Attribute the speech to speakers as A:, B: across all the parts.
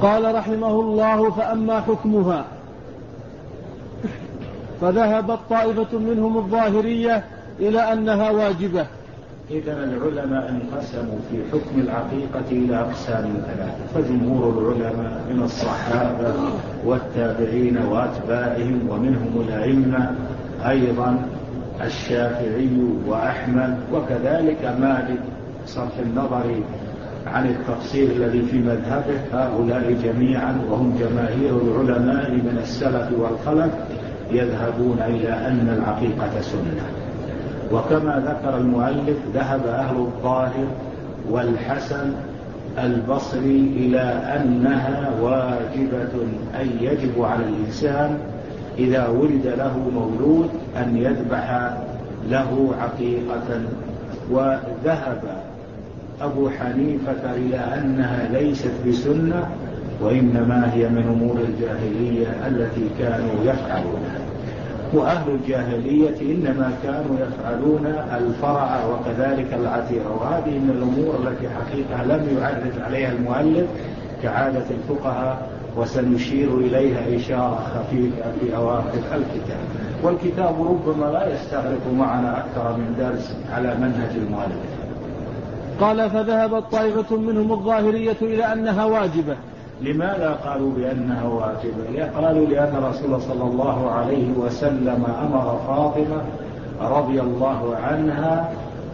A: قال رحمه الله: فأما حكمها فذهبت طائفة منهم الظاهرية إلى أنها واجبة.
B: إذن العلماء انقسموا في حكم العقيقة إلى أقسام ثلاثة، فجمهور العلماء من الصحابة والتابعين وأتباعهم ومنهم الأئمة أيضا الشافعي وأحمد وكذلك مالك، صرف النظر عن التفصيل الذي في مذهبه، هؤلاء جميعا وهم جماهير العلماء من السلف والخلف يذهبون إلى أن العقيقة سنة. وكما ذكر المؤلف ذهب أهل الظاهر والحسن البصري إلى أنها واجبة، أي يجب على الإنسان إذا ولد له مولود أن يذبح له عقيقة. وذهب أبو حنيفة إلى أنها ليست بسنة وإنما هي من أمور الجاهلية التي كانوا يفعلونها، وأهل الجاهلية إنما كانوا يفعلون الفرع وكذلك العتيرة، وهذه من الأمور التي حقيقة لم يعرف عليها المؤلف كعادة الفقهاء، وسنشير إليها إشارة خفيفة في أواخر الكتاب. والكتاب ربما لا يستغرق معنا أكثر من درس على منهج المؤلف.
A: قال: فذهبت طائفة منهم الظاهرية إلى أنها واجبة.
B: لماذا قالوا بأنها واجبة؟ قالوا لأن الرسول صلى الله عليه وسلم أمر فاطمة رضي الله عنها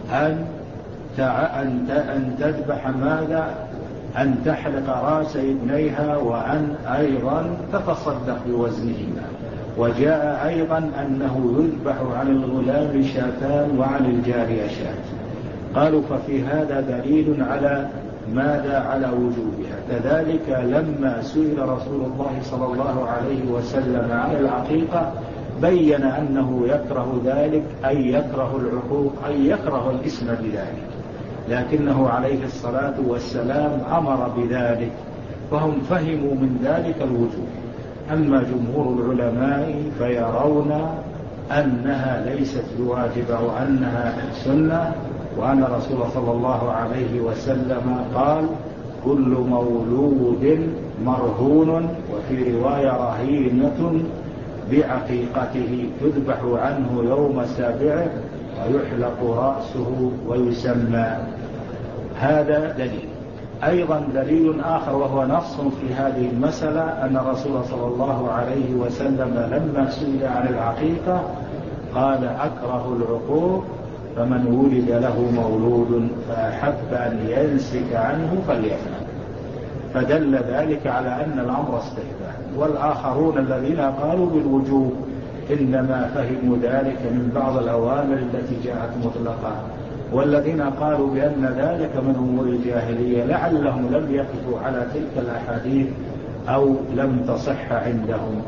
B: أن تذبح ماذا؟ أن تحلق رأس ابنيها وأن أيضا تتصدق بوزنهما. وجاء أيضا أنه يذبح عن الغلام شاتان وعن الجارية شات. قالوا ففي هذا دليل على ماذا؟ على وجوبها. كذلك لما سئل رسول الله صلى الله عليه وسلم عن العقيقة بين أنه يكره ذلك، أي يكره العقوق، أي يكره الاسم بذلك، لكنه عليه الصلاة والسلام أمر بذلك، فهم فهموا من ذلك الوجوب. أما جمهور العلماء فيرون أنها ليست بواجبة وأنها سنة، وأن الرسول صلى الله عليه وسلم قال: كل مولود مرهون، وفي رواية رهينة بعقيقته، تذبح عنه يوم سابعه ويحلق رأسه ويسمى. هذا دليل. أيضا دليل آخر وهو نص في هذه المسألة أن الرسول صلى الله عليه وسلم لما سئل عن العقيقة قال: أكره العقوق، فمن ولد له مولود فأحب أن ينسك عنه فليفعل. فدل ذلك على أن الأمر استحباب. والآخرون الذين قالوا بالوجوب إنما فهموا ذلك من بعض الأوامر التي جاءت مطلقة، والذين قالوا بأن ذلك من أمور الجاهلية لعلهم لم يقفوا على تلك الأحاديث أو لم تصح عندهم.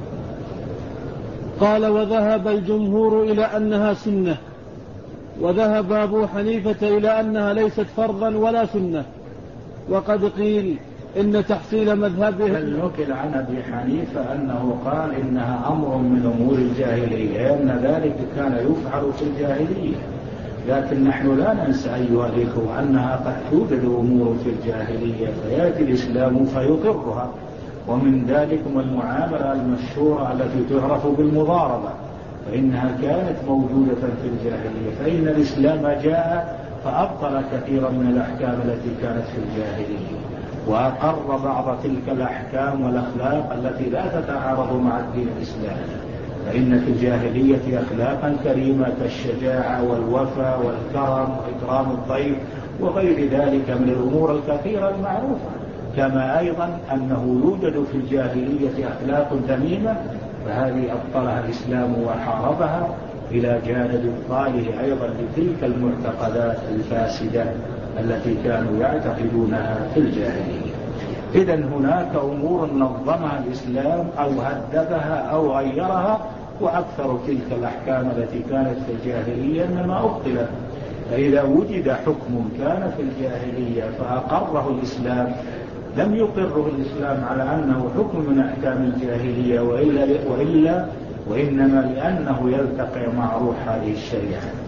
A: قال: وذهب الجمهور إلى أنها سنة، وذهب أبو حنيفة إلى أنها ليست فرضا ولا سنة. وقد قيل إن تحصيل مذهبه،
B: بل نقل عن أبي حنيفة أنه قال إنها أمر من أمور الجاهلية، لأن ذلك كان يفعل في الجاهلية. لكن نحن لا ننسى أيها الإخوة أنها قد توجد أمور في الجاهلية فيأتي الإسلام فيقرها، ومن ذلك المعاملة المشهورة التي تعرف بالمضاربة، فإنها كانت موجودة في الجاهلية، فإن الإسلام جاء فأبطل كثيرا من الأحكام التي كانت في الجاهلية، وأقر بعض تلك الأحكام والأخلاق التي لا تتعارض مع الدين الإسلامي. فإن في الجاهلية أخلاقا كريمة كالشجاعة والوفاء والكرم وإكرام الضيف وغير ذلك من الأمور الكثيرة المعروفة. كما أيضا أنه يوجد في الجاهلية أخلاق ذميمة، فهذه أبطلها الإسلام وحاربها، إلى جانب إبطاله أيضا لتلك المعتقدات الفاسدة التي كانوا يعتقدونها في الجاهلية. إذن هناك أمور نظمها الإسلام أو هذبها أو غيرها، وأكثر تلك الأحكام التي كانت في الجاهلية إنما أبطلت. فإذا وجد حكم كان في الجاهلية فأقره الإسلام لم يقره الإسلام على أنه حكم من أحكام الجاهلية وإنما لأنه يلتقي مع روح هذه الشريعة.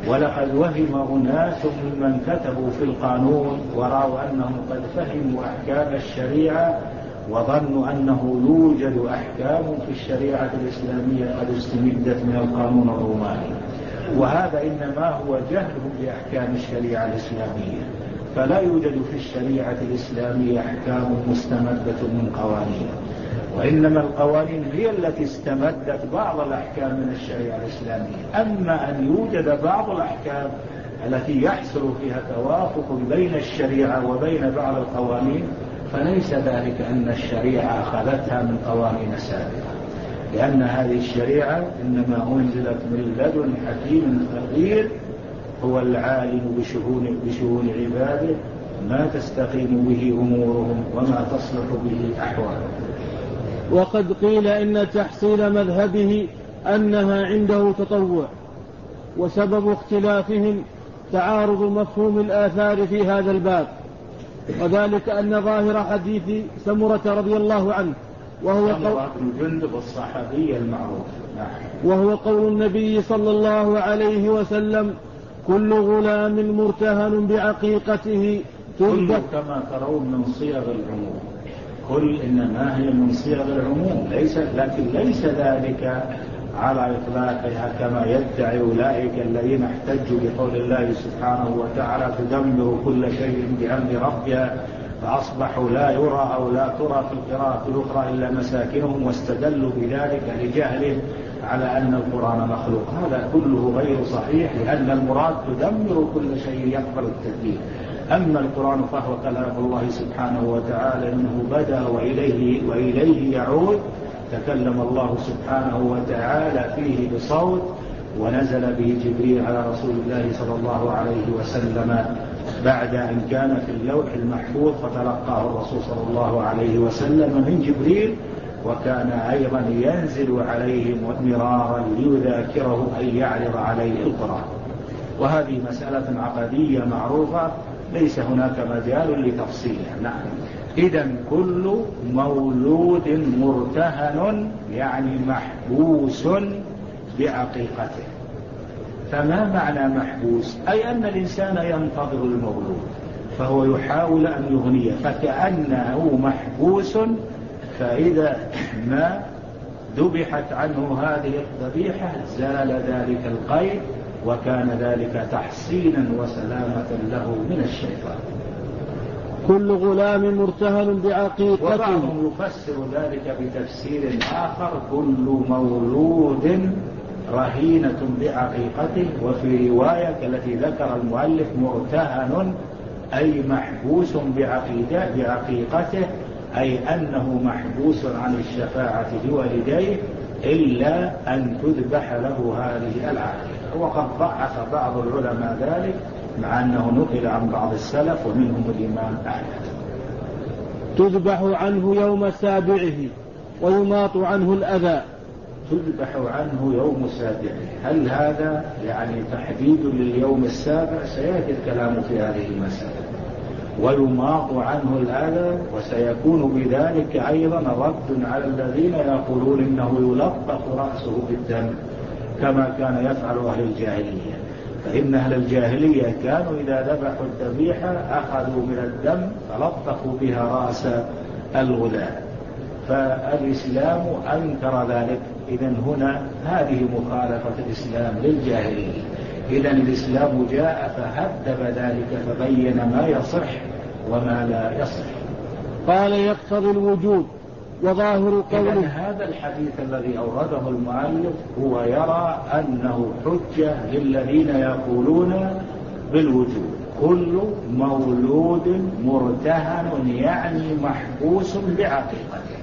B: ولقد وهم أناس ممن كتبوا في القانون ورأوا أنهم قد فهموا أحكام الشريعة وظنوا أنه يوجد أحكام في الشريعة الإسلامية قد استمدت من القانون الروماني، وهذا إنما هو جهلهم بأحكام الشريعة الإسلامية. فلا يوجد في الشريعة الإسلامية أحكام مستمدة من قوانين، وإنما القوانين هي التي استمدت بعض الأحكام من الشريعة الإسلامية. أما أن يوجد بعض الأحكام التي يحصل فيها توافق بين الشريعة وبين بعض القوانين فليس ذلك أن الشريعة أخذتها من قوانين سابقة، لأن هذه الشريعة إنما أنزلت من لدن حكيم خبير هو العالم بشؤون عباده ما تستقيم به أمورهم وما تصلح به أحوالهم.
A: وقد قيل إن تحصيل مذهبه أنها عنده تطوع، وسبب اختلافهم تعارض مفهوم الآثار في هذا الباب، وذلك أن ظاهر حديث سمرة رضي الله عنه
B: سمرة بن جندب الصحابي المعروف،
A: وهو قول النبي صلى الله عليه وسلم: كل غلام مرتهن بعقيقته
B: كل كما ترون من صيغ العموم، كل إنما هي من صيغ العموم، لكن ليس ذلك على إطلاقها كما يدعي أولئك الذين احتجوا بقول الله سبحانه وتعالى: تدمر كل شيء بأمر ربها فأصبحوا لا يرى أو لا ترى في القراءة الأخرى إلا مساكنهم، واستدلوا بذلك لجهلهم على أن القرآن مخلوق. هذا كله غير صحيح، لأن المراد تدمر كل شيء يقبل التدبير. أما القرآن فهو كلام الله سبحانه وتعالى، إنه بدأ وإليه يعود. تكلم الله سبحانه وتعالى فيه بصوت، ونزل به جبريل على رسول الله صلى الله عليه وسلم بعد أن كان في اللوح المحفوظ، فتلقاه الرسول صلى الله عليه وسلم من جبريل، وكان أيضا ينزل عليه مرارا ليذاكره أن يعرض عليه القرآن. وهذه مسألة عقدية معروفة ليس هناك مجال لتفصيلها. نعم. إذن كل مولود مرتهن يعني محبوس بعقيقته. فما معنى محبوس؟ أي أن الإنسان ينتظر المولود فهو يحاول أن يغنيه، فكأنه محبوس، فإذا ما ذبحت عنه هذه الذبيحة زال ذلك القيد، وكان ذلك تحصينا وسلامة له من الشيطان.
A: كل غلام مرتهن بعقيقته.
B: وبعضهم يفسر ذلك بتفسير آخر: كل مولود رهينة بعقيقته. وفي رواية التي ذكر المؤلف مرتهن أي محبوس بعقيقته، أي أنه محبوس عن الشفاعة لوالديه إلا أن تذبح له هذه العقيقة. وقد ضعف بعض العلماء ذلك، مع أنه نقل عن بعض السلف ومنهم الإمام أحمد.
A: تذبح عنه يوم سابعه ويماط عنه الأذى.
B: تذبح عنه يوم سابعه، هل هذا يعني تحديد لليوم السابع؟ سيأتي الكلام في هذه المسألة. ويماط عنه الأذى، وسيكون بذلك أيضا رد على الذين يقولون إنه يلطخ رأسه بالدم كما كان يفعل أهل الجاهلية. فإن أهل الجاهلية كانوا إذا ذبحوا الذبيحة أخذوا من الدم فلطخوا بها رأس الغلام، فالإسلام أنكر ذلك. إذن هنا هذه مخالفة الإسلام للجاهلية. إذن الإسلام جاء فهذب ذلك، فبين ما يصح وما لا يصح.
A: قال: يقتضي الوجود. وظاهر قوله
B: هذا الحديث الذي أورده المؤلف هو يرى أنه حجة للذين يقولون بالوجود. كل مولود مرتهن يعني محبوس بعقيقته.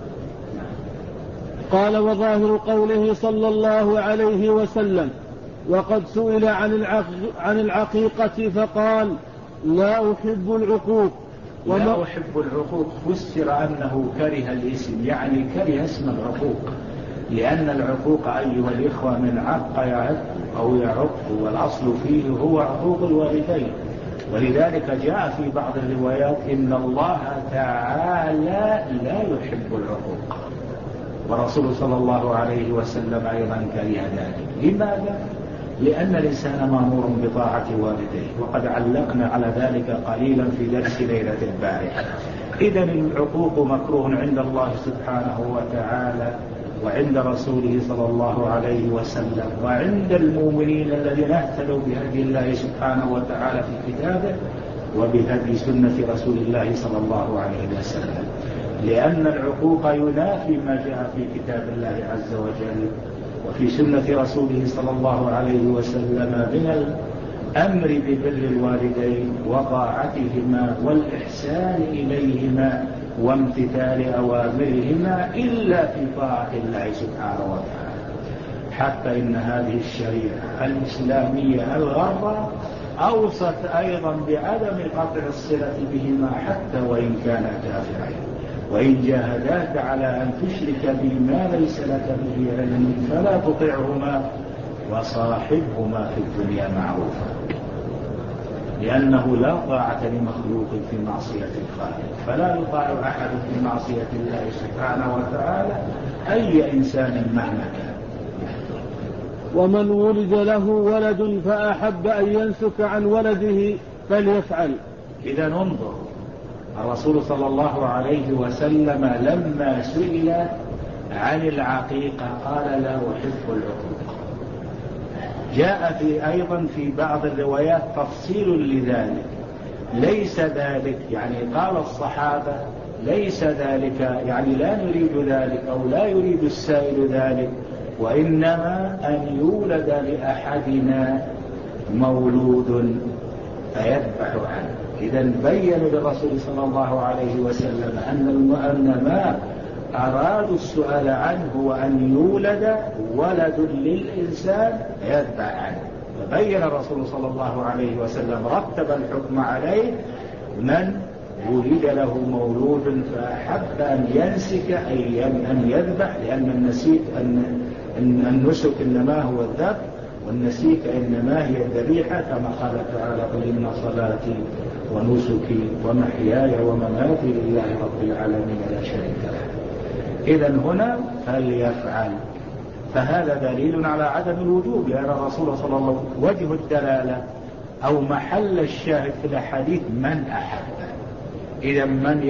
A: قال: وظاهر قوله صلى الله عليه وسلم: وقد سئل عن العقيقة فقال: لا أحب العقوق.
B: لا أحب العقوق فسر أنه كره الاسم، يعني كره اسم العقوق، لأن العقوق أيها الإخوة من عق يعق أو يعق، والأصل فيه هو عقوق الوالدين. ولذلك جاء في بعض الروايات إن الله تعالى لا يحب العقوق، ورسول صلى الله عليه وسلم أيضا كره ذلك. لماذا؟ لأن الإنسان مأمور بطاعة والديه، وقد علقنا على ذلك قليلا في درس ليلة البارحة. إذن العقوق مكروه عند الله سبحانه وتعالى وعند رسوله صلى الله عليه وسلم وعند المؤمنين الذين اهتدوا بهدي الله سبحانه وتعالى في كتابه وبهدي سنة رسول الله صلى الله عليه وسلم، لأن العقوق ينافي ما جاء في كتاب الله عز وجل وفي سنة رسوله صلى الله عليه وسلم من الأمر ببر الوالدين وطاعتهما والإحسان إليهما وامتثال أوامرهما إلا في طاعة الله سبحانه وتعالى. حتى إن هذه الشريعة الإسلامية الغرة أوصت أيضا بعدم قطع الصلة بهما حتى وإن كانا كافرين، وإن جاهداك على أن تشرك بما ليس لك به علم فلا تطعهما وصاحبهما في الدنيا معروفا، لأنه لا طاعة لمخلوق في معصية الخالق، فلا يطاع أحد في معصية الله سبحانه وتعالى أي إنسان مهما كان.
A: ومن ولد له ولد فأحب أن ينسك عن ولده فليفعل.
B: إذا ننظر الرسول صلى الله عليه وسلم لما سئل عن العقيقة قال لا أحب العقوق. جاء أيضا في بعض الروايات تفصيل لذلك، ليس ذلك يعني قال الصحابة ليس ذلك يعني لا نريد ذلك أو لا يريد السائل ذلك، وإنما أن يولد لأحدنا مولود فيذبح عنه. إذا بين للرسول صلى الله عليه وسلم أن ما أرادوا السؤال عنه وأن يولد ولد للإنسان يذبح عنه، فبين الرسول صلى الله عليه وسلم رتب الحكم عليه من ولد له مولود فأحب أن ينسك أي أن يذبح، لأن النسك إنما هو الذبح والنسيك إنما هي الذبيحة، كما قال تعالى قل إن صلاتي ونسكي ومحياي ومماتي لله رب العالمين لا شريك له. إذن هنا فليفعل، فهذا دليل على عدم الوجوب، لأن الرسول صلى الله عليه وسلم وجه الدلالة أو محل الشاهد في الحديث من أحب. إذا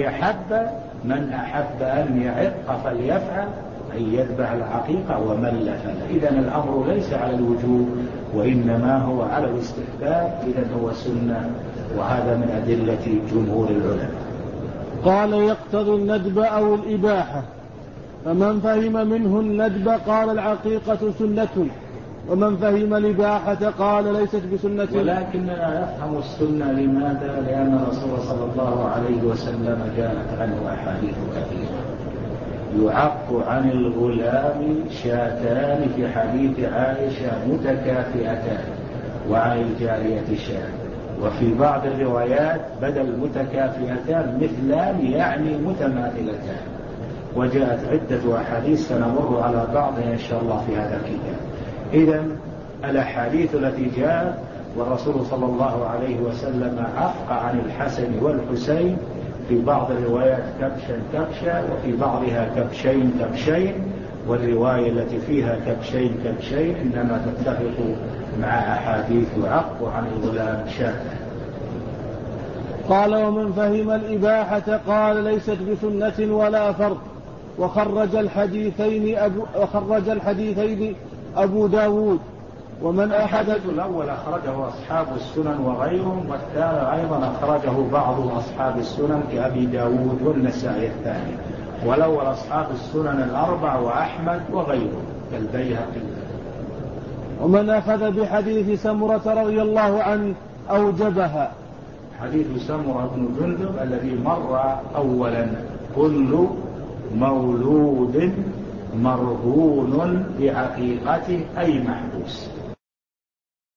B: من أحب أن يعق فليفعل أن يذبح العقيقة ومن لا فلا. إذن الأمر ليس على الوجوب وإنما هو على الاستحباب، إذن هو سنة، وهذا من أدلة جمهور العلماء.
A: قال يقتضي الندب أو الإباحة، فمن فهم منه الندب قال العقيقة سنة، ومن فهم الإباحة قال ليست بسنة.
B: ولكننا نفهم السنة لماذا؟ لأن الرسول صلى الله عليه وسلم جاءت عنه أحاديث كثيرة. يعق عن الغلام شاتان في حديث عائشة متكافئتان، وعن الجارية شاة، وفي بعض الروايات بدل متكافئتان مثلان يعني متماثلتان، وجاءت عدة أحاديث سنمر على بعضها إن شاء الله في هذا الكتاب. إذن الأحاديث التي جاءت والرسول صلى الله عليه وسلم عق عن الحسن والحسين في بعض الروايات كبشا وفي بعضها كبشين، والرواية التي فيها كبشين إنما تتفق مع أحاديث يعق عن الغلام شاة.
A: قال ومن فهم الإباحة قال ليست بسنة ولا فرض، وخرج الحديثين أبو داود. ومن
B: الحديث الأول أخرجه أصحاب السنن وغيرهم، والثاني أيضا أخرجه بعض أصحاب السنن كأبي داود والنسائي الثاني، والأول أصحاب السنن الأربع وأحمد وغيرهم كالبيهقي.
A: ومن أخذ بحديث سمرة رضي الله عنه أوجبها.
B: حديث سمرة بن جندب الذي مر أولا كل مولود مرهون بعقيقته أي محبوس،